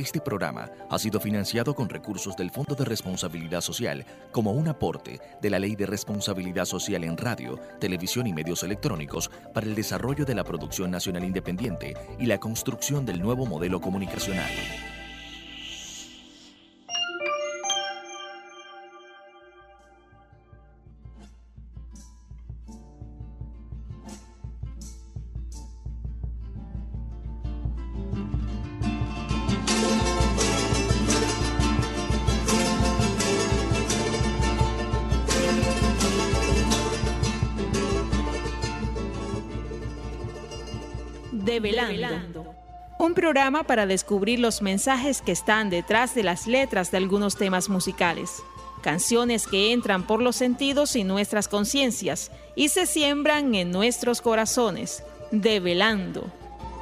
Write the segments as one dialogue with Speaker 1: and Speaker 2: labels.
Speaker 1: Este programa ha sido financiado con recursos del Fondo de Responsabilidad Social como un aporte de la Ley de Responsabilidad Social en Radio, Televisión y Medios Electrónicos para el desarrollo de la producción nacional independiente y la construcción del nuevo modelo comunicacional.
Speaker 2: Develando. Un programa para descubrir los mensajes que están detrás de las letras de algunos temas musicales. Canciones que entran por los sentidos y nuestras conciencias y se siembran en nuestros corazones. Develando.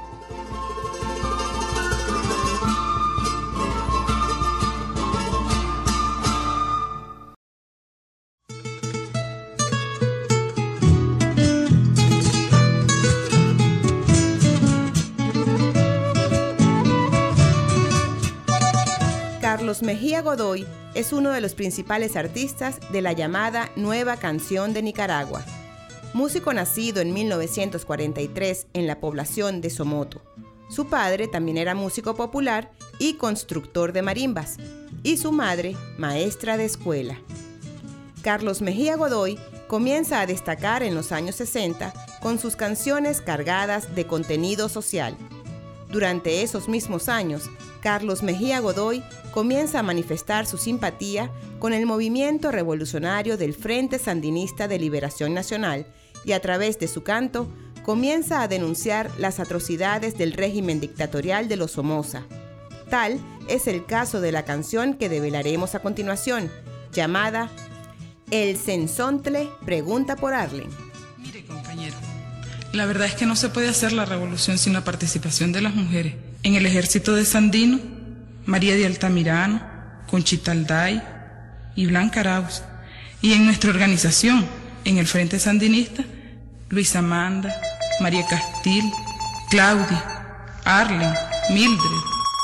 Speaker 3: Carlos Mejía Godoy es uno de los principales artistas de la llamada Nueva Canción de Nicaragua. Músico nacido en 1943 en la población de Somoto. Su padre también era músico popular y constructor de marimbas, y su madre, maestra de escuela. Carlos Mejía Godoy comienza a destacar en los años 60 con sus canciones cargadas de contenido social. Durante esos mismos años, Carlos Mejía Godoy comienza a manifestar su simpatía con el movimiento revolucionario del Frente Sandinista de Liberación Nacional y a través de su canto comienza a denunciar las atrocidades del régimen dictatorial de los Somoza. Tal es el caso de la canción que develaremos a continuación, llamada El Cenzontle pregunta por Arlen.
Speaker 4: Mire, compañero, la verdad es que no se puede hacer la revolución sin la participación de las mujeres. En el ejército de Sandino, María de Altamirano, Conchita Alday y Blanca Arauz. Y en nuestra organización, en el Frente Sandinista, Luisa Amanda, María Castil, Claudia, Arlen, Mildred.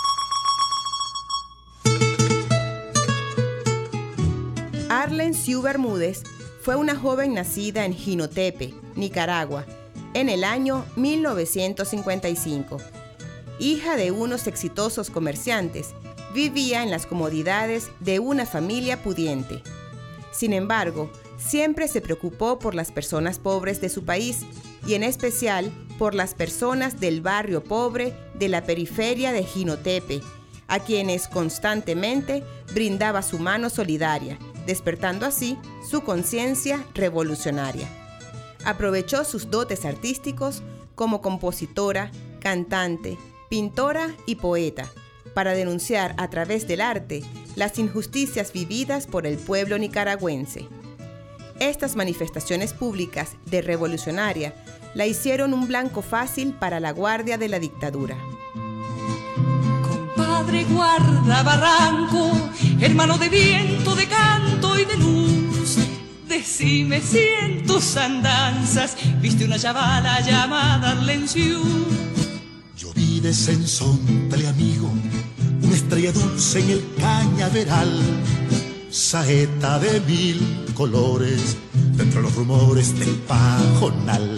Speaker 3: Arlen Siu Bermúdez fue una joven nacida en Jinotepe, Nicaragua, en el año 1955. Hija de unos exitosos comerciantes, vivía en las comodidades de una familia pudiente. Sin embargo, siempre se preocupó por las personas pobres de su país y en especial por las personas del barrio pobre de la periferia de Jinotepe, a quienes constantemente brindaba su mano solidaria, despertando así su conciencia revolucionaria. Aprovechó sus dotes artísticos como compositora, cantante, pintora y poeta, para denunciar a través del arte las injusticias vividas por el pueblo nicaragüense. Estas manifestaciones públicas de revolucionaria la hicieron un blanco fácil para la guardia de la dictadura.
Speaker 5: Compadre guarda barranco, hermano de viento, de canto y de luz, decime si en tus andanzas viste una chavala llamada Arlen Siu.
Speaker 6: Yo vi de Cenzontle, amigo, una estrella dulce en el cañaveral, saeta de mil colores, dentro de los rumores del pajonal.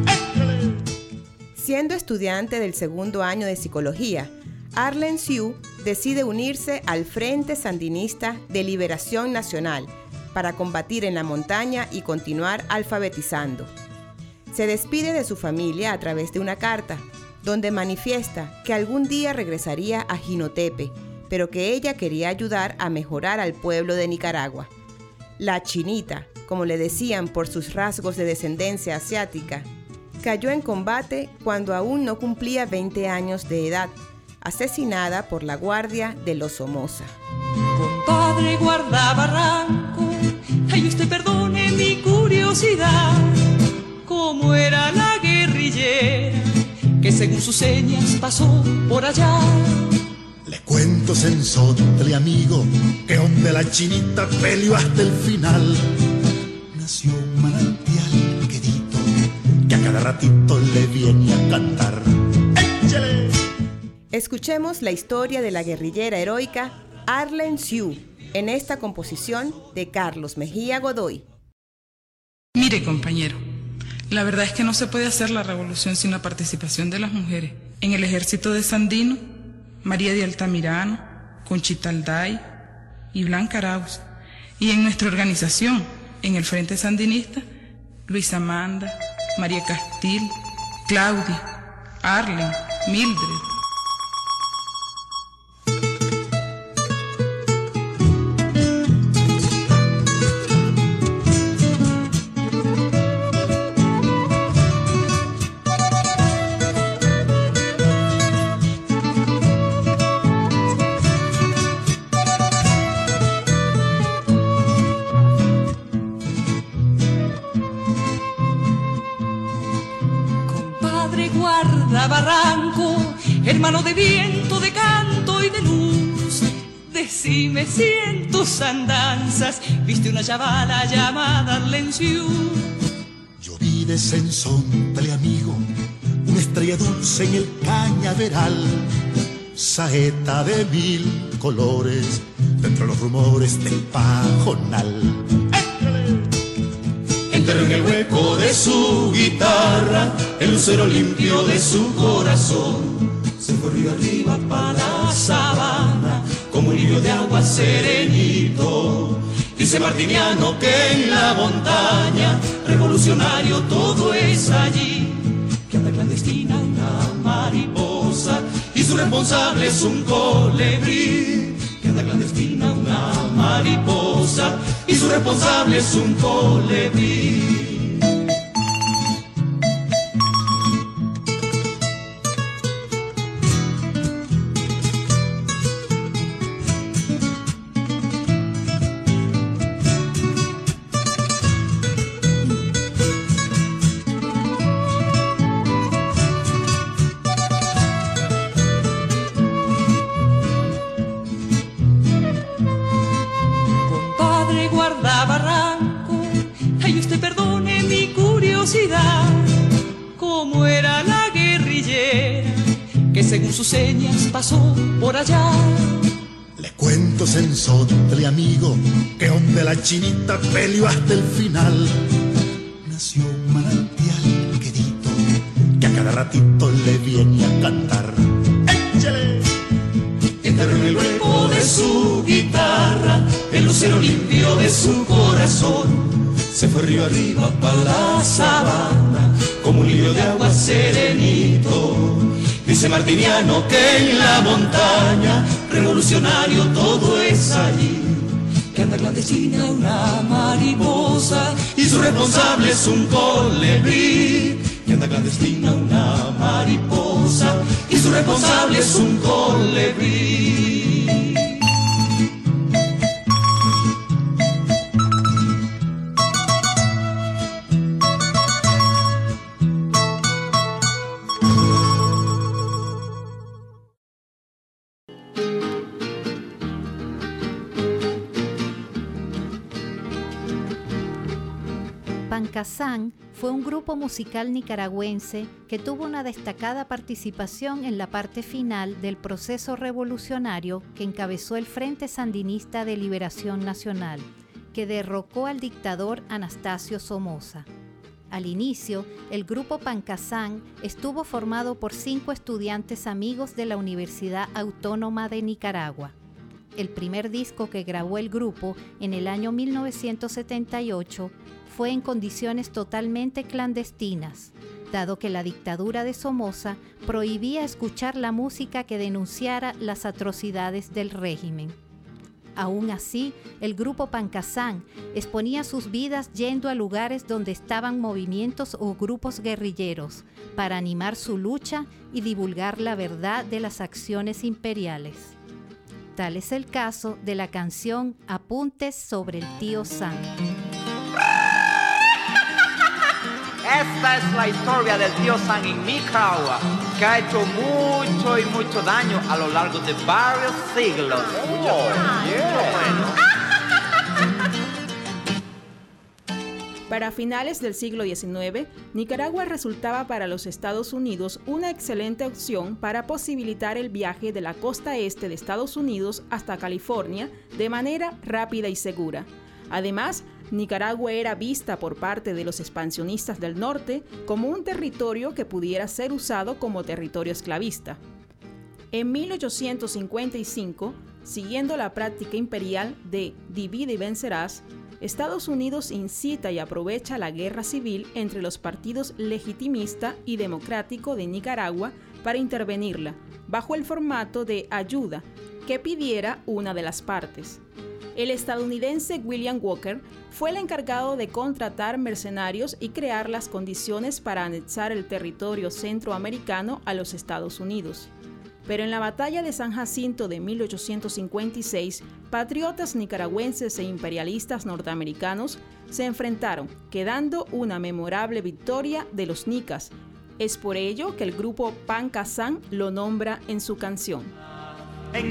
Speaker 3: Siendo estudiante del segundo año de psicología, Arlen Siu decide unirse al Frente Sandinista de Liberación Nacional para combatir en la montaña y continuar alfabetizando. Se despide de su familia a través de una carta, donde manifiesta que algún día regresaría a Jinotepe, pero que ella quería ayudar a mejorar al pueblo de Nicaragua. La Chinita, como le decían por sus rasgos de descendencia asiática, cayó en combate cuando aún no cumplía 20 años de edad, asesinada por la guardia de los Somoza.
Speaker 5: Compadre guarda barranco, ay usted perdone mi curiosidad, ¿cómo era la guerrillera que según sus señas pasó por allá?
Speaker 6: Le cuento, Cenzontle, amigo, que donde la Chinita peleó hasta el final, nació un manantial quedito que a cada ratito le viene a cantar. ¡Échale!
Speaker 3: Escuchemos la historia de la guerrillera heroica Arlen Siu en esta composición de Carlos Mejía Godoy.
Speaker 4: Mire, compañero, la verdad es que no se puede hacer la revolución sin la participación de las mujeres. En el ejército de Sandino, María de Altamirano, Conchita Alday y Blanca Arauz. Y en nuestra organización, en el Frente Sandinista, Luisa Amanda, María Castil, Claudia, Arlen, Mildred.
Speaker 5: Barranco, hermano de viento, de canto y de luz, decime si en tus andanzas viste una chavala llamada Arlen Siu.
Speaker 6: Yo vi de Sensontle, amigo, una estrella dulce en el cañaveral, saeta de 1000 colores, dentro de los rumores del pajonal. Enterró en el hueco de su guitarra el lucero limpio de su corazón. Se fue río arriba pa' la sabana como un lirio de agua serenito. Dice Martiniano que en la montaña revolucionario todo es allí, que anda clandestina una mariposa y su responsable es un colibrí. Que anda clandestina una mariposa y su responsable es un colibrí.
Speaker 5: Cómo era la guerrillera que según sus señas pasó por allá.
Speaker 6: Le cuento, Sensontle, amigo, que donde la chinita peleó hasta el final nació un manantial quedito que a cada ratito le viene a cantar. ¡Échale! Enterró en el hueco de su guitarra el lucero limpio de su corazón. Se fue río arriba pa' la sabana como un lirio de agua serenito. Dice Martiniano que en la montaña revolucionario todo es allí, que anda clandestina una mariposa y su responsable es un colibrí. Que anda clandestina una mariposa y su responsable es un colibrí.
Speaker 7: Pancasán fue un grupo musical nicaragüense que tuvo una destacada participación en la parte final del proceso revolucionario que encabezó el Frente Sandinista de Liberación Nacional, que derrocó al dictador Anastasio Somoza. Al inicio, el grupo Pancasán estuvo formado por 5 estudiantes amigos de la Universidad Autónoma de Nicaragua. El primer disco que grabó el grupo en el año 1978 fue en condiciones totalmente clandestinas, dado que la dictadura de Somoza prohibía escuchar la música que denunciara las atrocidades del régimen. Aún así, el grupo Pancasán exponía sus vidas yendo a lugares donde estaban movimientos o grupos guerrilleros para animar su lucha y divulgar la verdad de las acciones imperiales. Tal es el caso de la canción Apuntes sobre el tío Sam.
Speaker 8: Esta es la historia del tío Sam en Nicaragua, que ha hecho mucho y mucho daño a lo largo de varios siglos.
Speaker 2: Para finales del siglo XIX, Nicaragua resultaba para los Estados Unidos una excelente opción para posibilitar el viaje de la costa este de Estados Unidos hasta California de manera rápida y segura. Además, Nicaragua era vista por parte de los expansionistas del norte como un territorio que pudiera ser usado como territorio esclavista. En 1855, siguiendo la práctica imperial de divide y vencerás, Estados Unidos incita y aprovecha la guerra civil entre los partidos legitimista y democrático de Nicaragua para intervenirla, bajo el formato de ayuda que pidiera una de las partes. El estadounidense William Walker fue el encargado de contratar mercenarios y crear las condiciones para anexar el territorio centroamericano a los Estados Unidos. Pero en la batalla de San Jacinto de 1856, patriotas nicaragüenses e imperialistas norteamericanos se enfrentaron, quedando una memorable victoria de los nicas. Es por ello que el grupo Pan Kazan lo nombra en su canción.
Speaker 8: En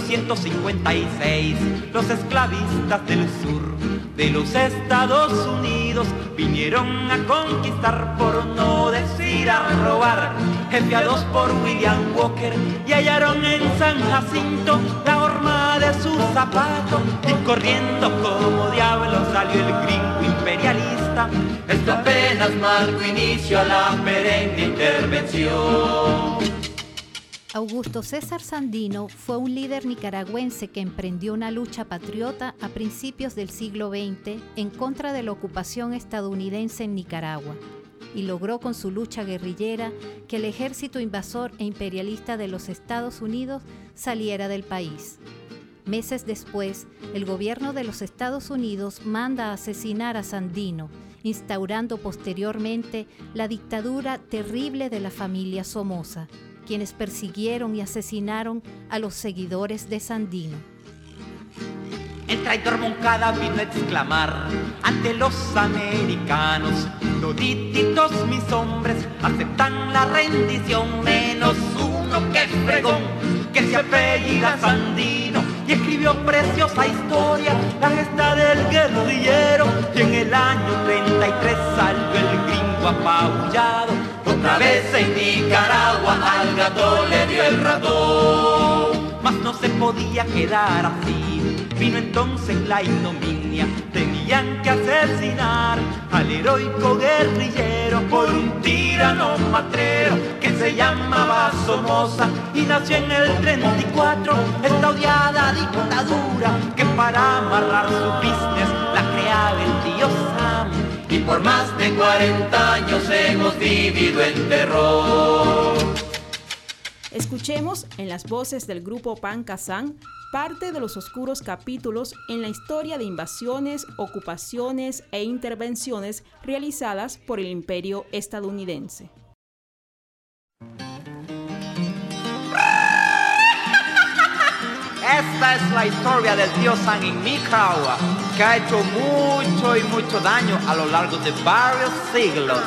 Speaker 8: 1856, los esclavistas del sur de los Estados Unidos vinieron a conquistar, por no decir a robar, enviados por William Walker, y hallaron en San Jacinto la horma de su zapato, y corriendo como diablo salió el gringo imperialista. Esto apenas marcó inicio a la perenne intervención.
Speaker 7: Augusto César Sandino fue un líder nicaragüense que emprendió una lucha patriota a principios del siglo XX en contra de la ocupación estadounidense en Nicaragua y logró con su lucha guerrillera que el ejército invasor e imperialista de los Estados Unidos saliera del país. Meses después, el gobierno de los Estados Unidos manda a asesinar a Sandino, instaurando posteriormente la dictadura terrible de la familia Somoza, quienes persiguieron y asesinaron a los seguidores de Sandino.
Speaker 8: El traidor Moncada vino a exclamar ante los americanos: todititos mis hombres aceptan la rendición, menos uno que fregón, que se apellida Sandino. Y escribió preciosa historia, la gesta del guerrillero. Y en el año 33 salió el gringo apabullado. Otra vez en Nicaragua al gato le dio el ratón. Mas no se podía quedar así, vino entonces la ignominia. Tenían que asesinar al heroico guerrillero por un tirano matrero que se llamaba Somoza, y nació en el 34 esta odiada dictadura que para amarrar su business la creaba el tío Sam. Y por más de 40 años hemos vivido en terror.
Speaker 2: Escuchemos en las voces del grupo Pan Kazan parte de los oscuros capítulos en la historia de invasiones, ocupaciones e intervenciones realizadas por el imperio estadounidense.
Speaker 8: Esta es la historia del tío Sam en Nicaragua, que ha hecho mucho y mucho daño a lo largo de varios siglos.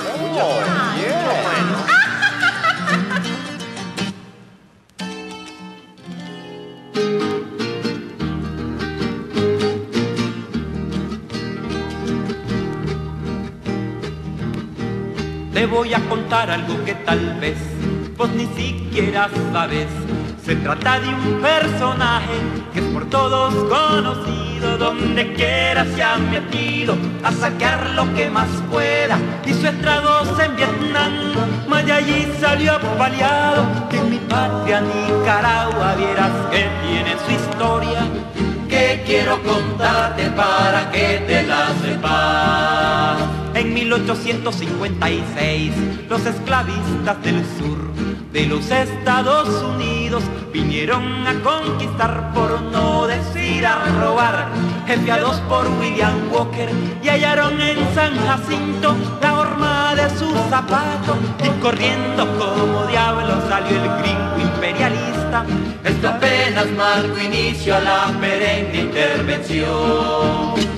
Speaker 8: Te voy a contar algo que tal vez vos ni siquiera sabes. Se trata de un personaje que es por todos conocido, donde quiera se ha metido a saquear lo que más pueda. Hizo estragos en Vietnam, mas de allí salió apaleado. En mi patria Nicaragua vieras que tiene su historia, que quiero contarte para que te la sepas. En 1856, los esclavistas del sur de los Estados Unidos vinieron a conquistar, por no decir a robar, enviados por William Walker, y hallaron en San Jacinto la horma de su zapato, y corriendo como diablo salió el gringo imperialista. Esto apenas marcó inicio a la perenne intervención.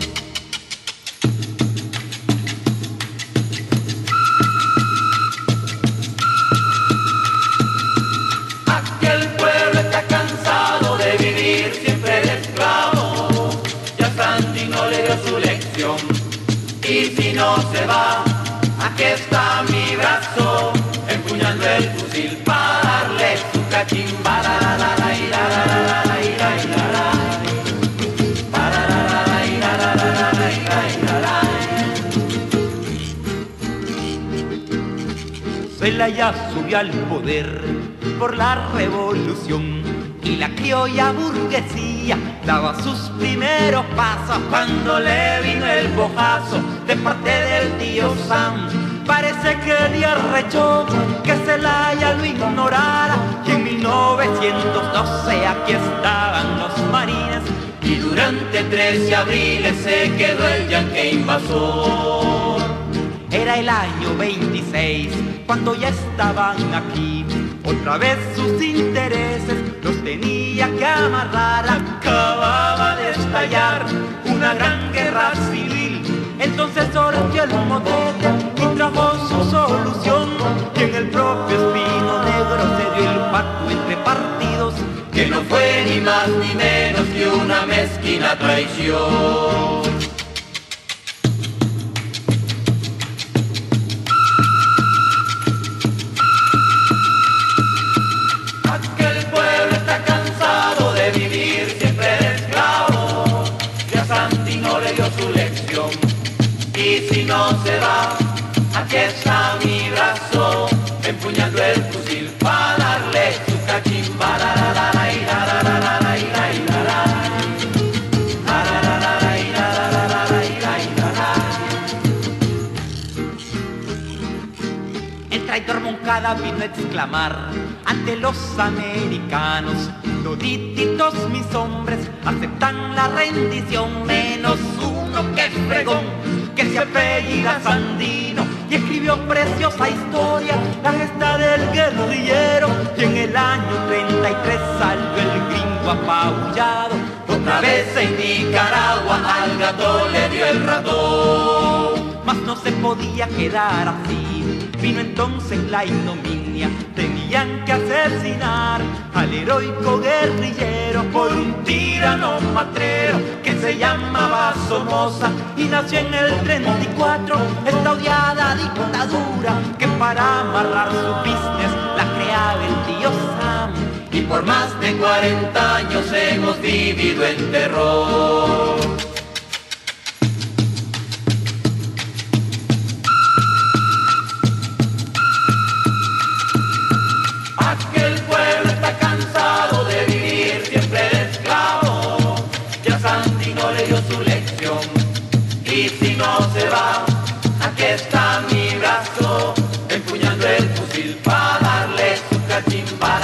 Speaker 8: Y si no el fusil para darle su cachimba. Suela ya subió al poder por la revolución y la criolla burguesía daba sus primeros pasos cuando le vino el bojazo de parte del tío Sam. Parece que le arrechó que Zelaya lo ignorara y en 1912 aquí estaban los marines y durante 13 abriles se quedó el yanque invasor. Era el año 26 cuando ya estaban aquí. Otra vez sus intereses los tenía que amarrar. Acababa de estallar una gran guerra civil. Entonces sortió el motete y trajo su solución. Y en el propio Espino Negro se dio el pacto entre partidos, que no fue ni más ni menos que una mezquina traición. Y si no se va, aquí está mi brazo, empuñando el fusil para darle su cachimba. El traidor Moncada vino a exclamar ante los americanos: todititos mis hombres aceptan la rendición, menos uno que es fregón, que se apellida Sandino, y escribió preciosa historia, la gesta del guerrillero. Y en el año 33 salió el gringo apabullado. Otra vez en Nicaragua al gato le dio el ratón. Mas no se podía quedar así, vino entonces la ignominia. Tenían que asesinar al heroico guerrillero por un tirano matrero que se llamaba Somoza y nació en el 34 esta odiada dictadura que para amarrar su business la creaba el tío Sam. Y por más de 40 años hemos vivido en terror. Aquel pueblo está cansado de vivir siempre de esclavo. Ya Sandino le dio su lección. Y si no se va, aquí está mi brazo, empuñando el fusil para darle su cachimba.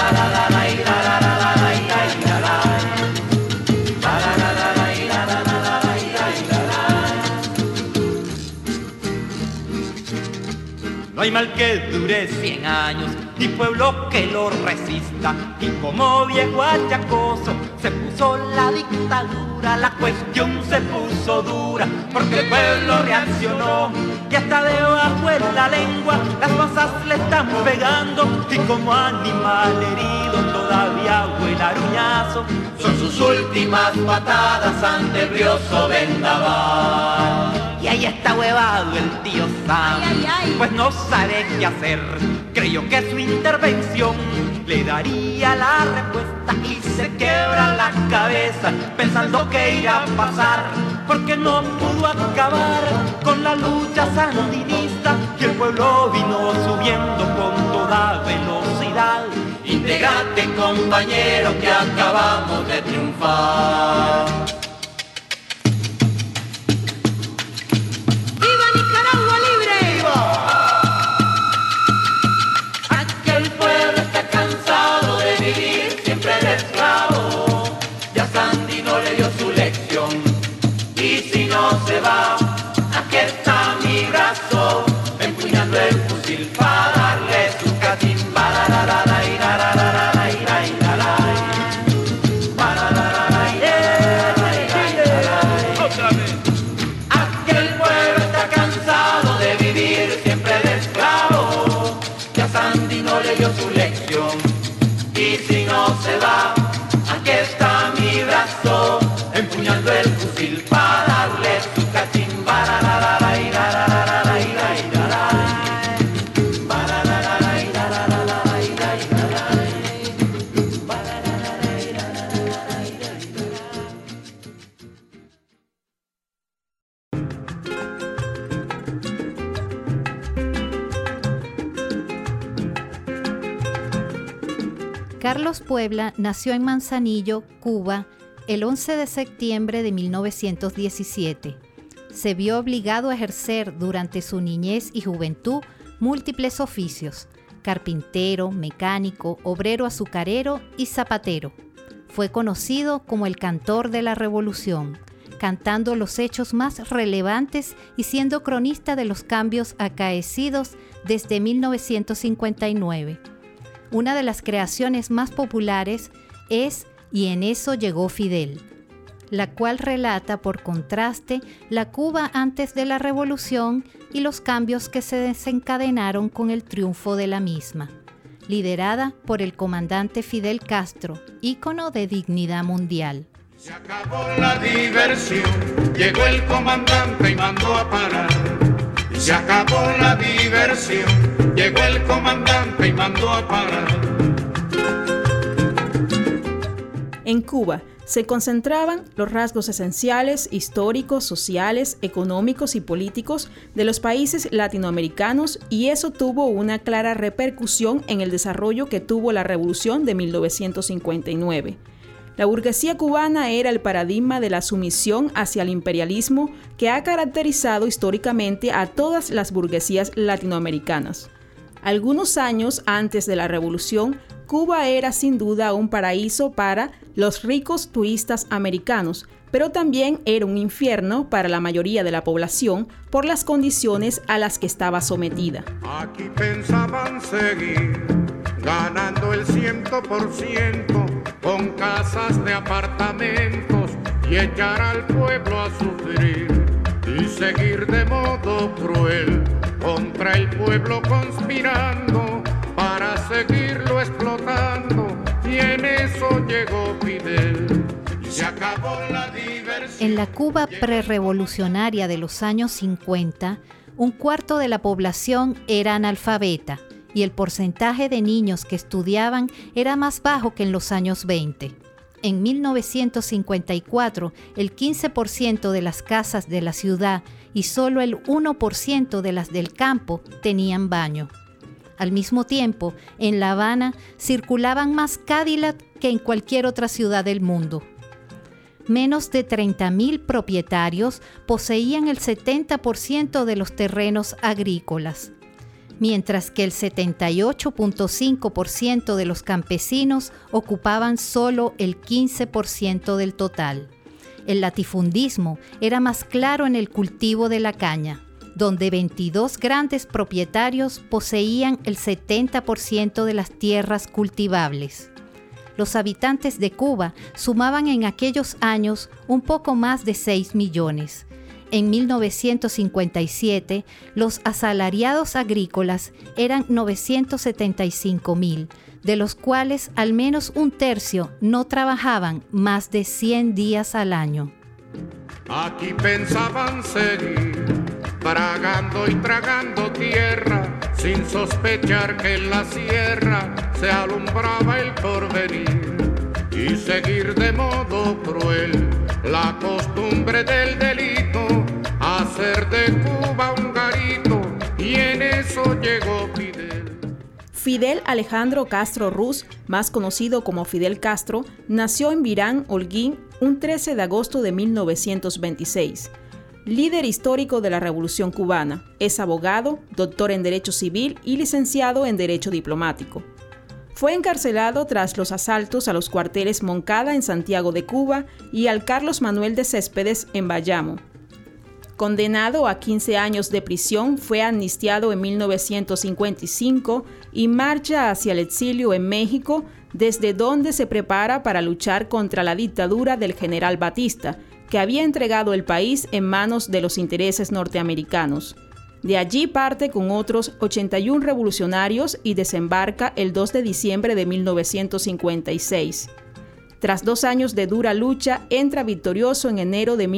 Speaker 8: No hay mal que dure 100 años, ni pueblo que lo resista. Y como viejo achacoso se puso la dictadura, la cuestión se puso dura, porque el pueblo reaccionó y hasta debajo de la lengua las masas le están pegando. Y como animal herido todavía huele aruñazo, son sus últimas patadas ante el brioso vendaval. Y ahí está huevado el tío Sam, pues no sabe qué hacer. Creyó que su intervención le daría la respuesta y se quebra la cabeza pensando que irá a pasar, porque no pudo acabar con la lucha sandinista y el pueblo vino subiendo con toda velocidad. Integrate, compañero, que acabamos de triunfar. Se va, aquí está mi brazo, empuñando el fusil para darle su cachimba. Aquel pueblo está cansado de vivir siempre de esclavo. Ya Sandino le dio su lección, y si no se va, aquí está mi brazo, empuñando el fusil para darle su cachimba.
Speaker 7: Carlos Puebla nació en Manzanillo, Cuba, el 11 de septiembre de 1917. Se vio obligado a ejercer durante su niñez y juventud múltiples oficios: carpintero, mecánico, obrero azucarero y zapatero. Fue conocido como el cantor de la Revolución, cantando los hechos más relevantes y siendo cronista de los cambios acaecidos desde 1959. Una de las creaciones más populares es Y en eso llegó Fidel, la cual relata por contraste la Cuba antes de la Revolución y los cambios que se desencadenaron con el triunfo de la misma, liderada por el comandante Fidel Castro, ícono de dignidad mundial.
Speaker 9: Se acabó la diversión, llegó el comandante y mandó a parar. Y se acabó la diversión, llegó el comandante y mandó a parar.
Speaker 2: En Cuba se concentraban los rasgos esenciales, históricos, sociales, económicos y políticos de los países latinoamericanos, y eso tuvo una clara repercusión en el desarrollo que tuvo la Revolución de 1959. La burguesía cubana era el paradigma de la sumisión hacia el imperialismo que ha caracterizado históricamente a todas las burguesías latinoamericanas. Algunos años antes de la Revolución, Cuba era sin duda un paraíso para los ricos turistas americanos, pero también era un infierno para la mayoría de la población por las condiciones a las que estaba sometida.
Speaker 9: Aquí pensaban seguir ganando el 100% con casas de apartamentos y echar al pueblo a sufrir y seguir de modo cruel contra el pueblo conspirando para seguirlo explotando, y en eso llegó Fidel y se acabó la diversión.
Speaker 7: En la Cuba prerrevolucionaria de los años 50, un cuarto de la población era analfabeta y el porcentaje de niños que estudiaban era más bajo que en los años 20. En 1954, el 15% de las casas de la ciudad y solo el 1% de las del campo tenían baño. Al mismo tiempo, en La Habana circulaban más Cadillac que en cualquier otra ciudad del mundo. Menos de 30.000 propietarios poseían el 70% de los terrenos agrícolas, mientras que el 78.5% de los campesinos ocupaban solo el 15% del total. El latifundismo era más claro en el cultivo de la caña, donde 22 grandes propietarios poseían el 70% de las tierras cultivables. Los habitantes de Cuba sumaban en aquellos años un poco más de 6 millones. En 1957, los asalariados agrícolas eran 975.000, de los cuales al menos un tercio no trabajaban más de 100 días al año.
Speaker 9: Aquí pensaban seguir tragando y tragando tierra, sin sospechar que en la sierra se alumbraba el porvenir, y seguir de modo cruel la costumbre del delito, hacer de Cuba un garito, y en eso llegó Fidel.
Speaker 2: Fidel Alejandro Castro Ruz, más conocido como Fidel Castro, nació en Virán, Holguín, un 13 de agosto de 1926. Líder histórico de la Revolución Cubana, es abogado, doctor en Derecho Civil y licenciado en Derecho Diplomático. Fue encarcelado tras los asaltos a los cuarteles Moncada en Santiago de Cuba y al Carlos Manuel de Céspedes en Bayamo. Condenado a 15 años de prisión, fue amnistiado en 1955 y marcha hacia el exilio en México, desde donde se prepara para luchar contra la dictadura del general Batista, que había entregado el país en manos de los intereses norteamericanos. De allí parte con otros 81 revolucionarios y desembarca el 2 de diciembre de 1956. Tras 2 años de dura lucha, entra victorioso en enero de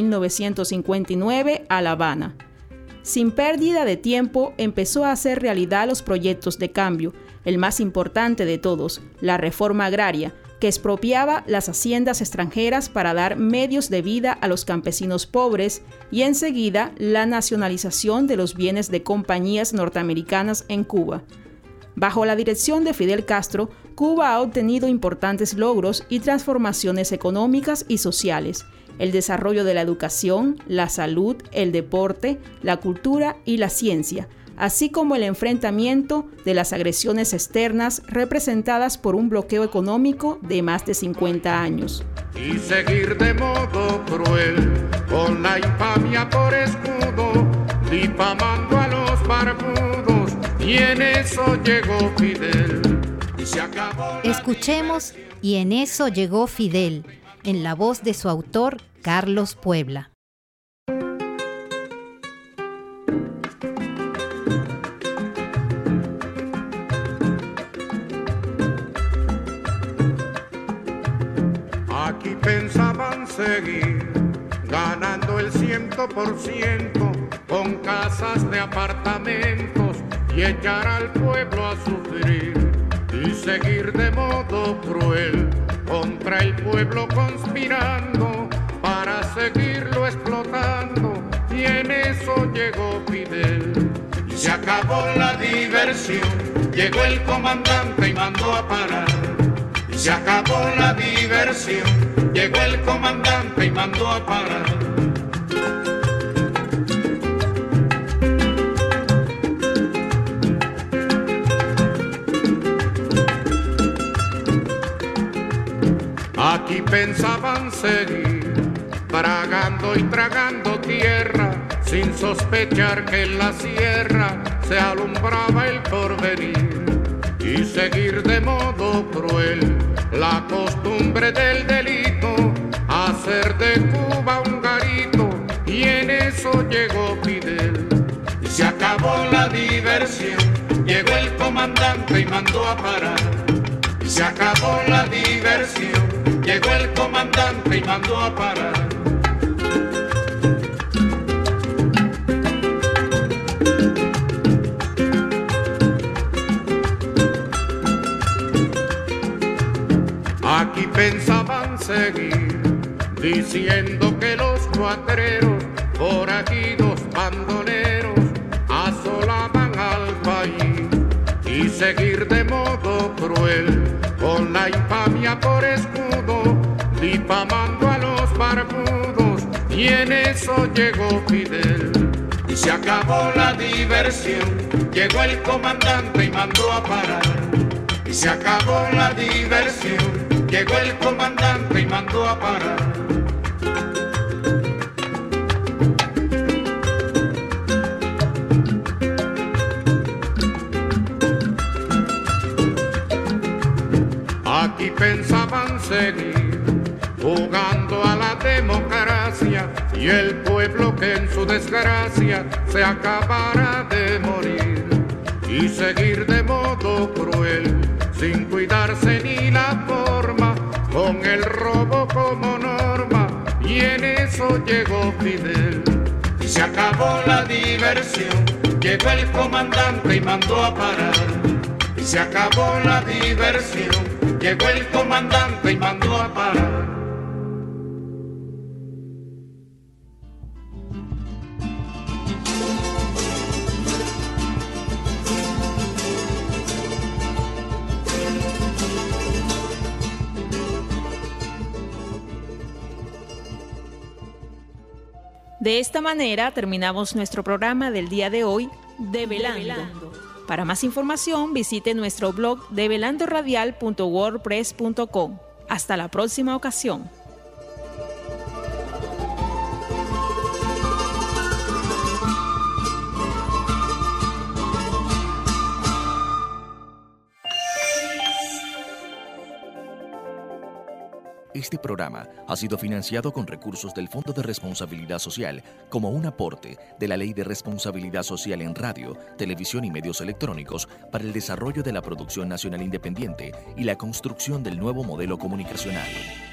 Speaker 2: 1959 a La Habana. Sin pérdida de tiempo, empezó a hacer realidad los proyectos de cambio, el más importante de todos, la reforma agraria, que expropiaba las haciendas extranjeras para dar medios de vida a los campesinos pobres, y enseguida la nacionalización de los bienes de compañías norteamericanas en Cuba. Bajo la dirección de Fidel Castro, Cuba ha obtenido importantes logros y transformaciones económicas y sociales. El desarrollo de la educación, la salud, el deporte, la cultura y la ciencia, así como el enfrentamiento de las agresiones externas representadas por un bloqueo económico de más de 50 años.
Speaker 9: Y seguir de modo cruel, con la infamia por escudo, difamando a los barbudos, y en eso llegó Fidel. Y se acabó.
Speaker 7: Escuchemos "Y en eso llegó Fidel", en la voz de su autor, Carlos Puebla.
Speaker 9: Aquí pensaban seguir ganando el 100% con casas de apartamentos y echar al pueblo a sufrir y seguir de modo cruel contra el pueblo conspirando para seguirlo explotando, y en eso llegó Fidel. Y se acabó la diversión, llegó el comandante y mandó a parar. Y se acabó la diversión, llegó el comandante y mandó a parar. Aquí pensaban seguir, tragando y tragando tierra, sin sospechar que en la sierra se alumbraba el porvenir. Y seguir de modo cruel la costumbre del delito, hacer de Cuba un garito, y en eso llegó Fidel. Y se acabó la diversión, llegó el comandante y mandó a parar. Y se acabó la diversión, llegó el comandante y mandó a parar. Aquí pensaban seguir, diciendo que los cuatreros, forajidos, bandoleros, asolaban al país, y seguir de modo cruel, con la infamia por escudo, difamando a los barbudos, y en eso llegó Fidel. Y se acabó la diversión, llegó el comandante y mandó a parar. Y se acabó la diversión, llegó el comandante y mandó a parar. Aquí pensaban seguir jugando a la democracia, y el pueblo que en su desgracia se acabara de morir. Y seguir de modo cruel, sin cuidarse ni la forma, con el robo como norma, y en eso llegó Fidel. Y se acabó la diversión, llegó el comandante y mandó a parar. Y se acabó la diversión, llegó el comandante y mandó a parar.
Speaker 2: De esta manera terminamos nuestro programa del día de hoy, Develando. Para más información visite nuestro blog develandoradial.wordpress.com. Hasta la próxima ocasión.
Speaker 1: Este programa ha sido financiado con recursos del Fondo de Responsabilidad Social como un aporte de la Ley de Responsabilidad Social en Radio, Televisión y Medios Electrónicos para el desarrollo de la producción nacional independiente y la construcción del nuevo modelo comunicacional.